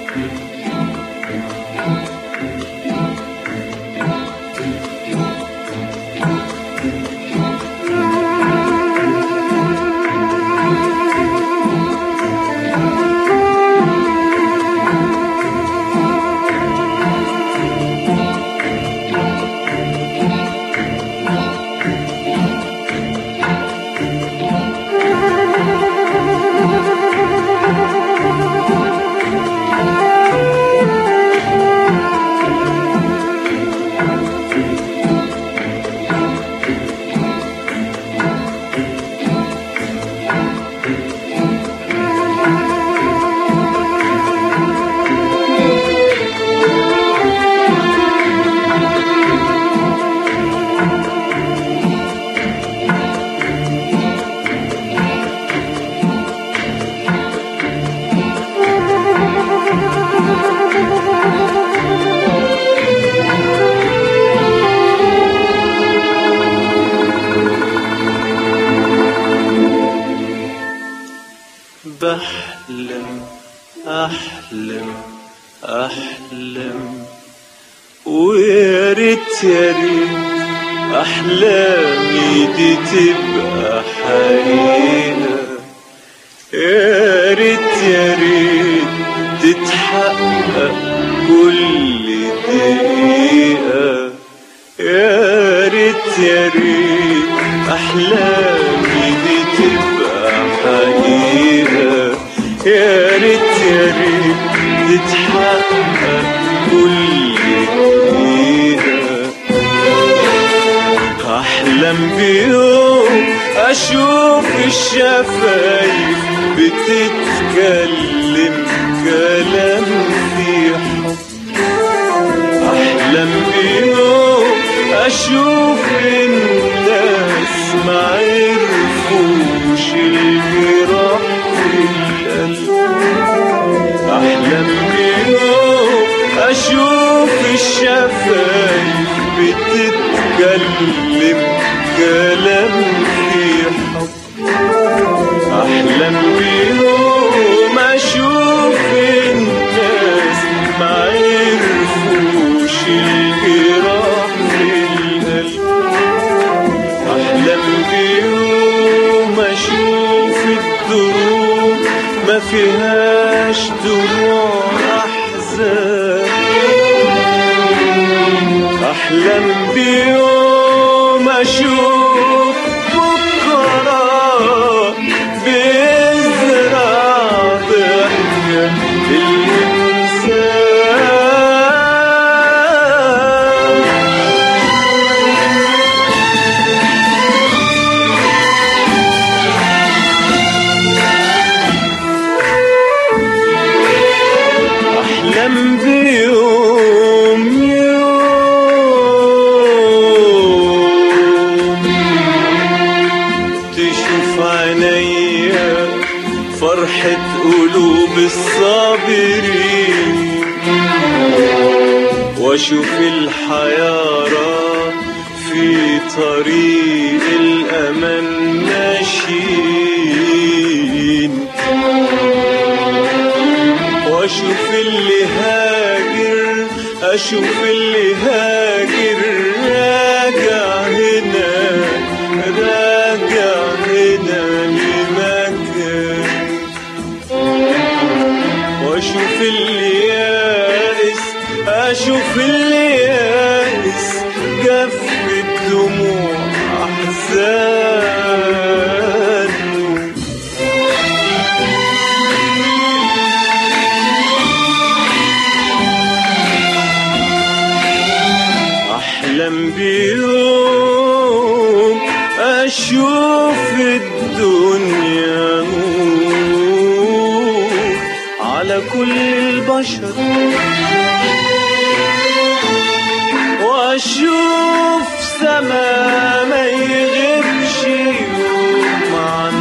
بحلم أحلم أحلم ويا ريت يا ريت أحلامي دي تبقى حقيقة، يا ريت يا ريت تتحقق كل دقيقة، يا ريت يا ريت أحلامي دي تبقى حقيقة، يا ريت يا ريت تتحقق كل دقيقة. أحلم بيوم أشوف الشفايف بتتكلم كلام في حب، أحلم بيوم أشوف الناس ما عرفوش الجراح في القلب، أحلم بيوم أشوف الشفايف بتتكلم كلام في حب، أحلم بيوم أشوف الناس ما عرفوش الجراح في القلب، أحلم بيوم أشوف الدروب ما فيهاش دموع أحزان، أحلم بيوم أشوف بكرة بيزرع ضحكة الإنسان. أحلم بيوم تشوف عينيا فرحة قلوب الصابرين، واشوف الحيارى في طريق الأمل ماشيين، واشوف اللي هاجر اشوف اللي هاجر راجع هنا راجع هنا لمكان، واشوف اللي يائس اشوف اللي يائس جف الدموع احزان. أحلم بيوم أشوف الدنيا نور على كل البشر، وأشوف سما ما يغيبش يوم عن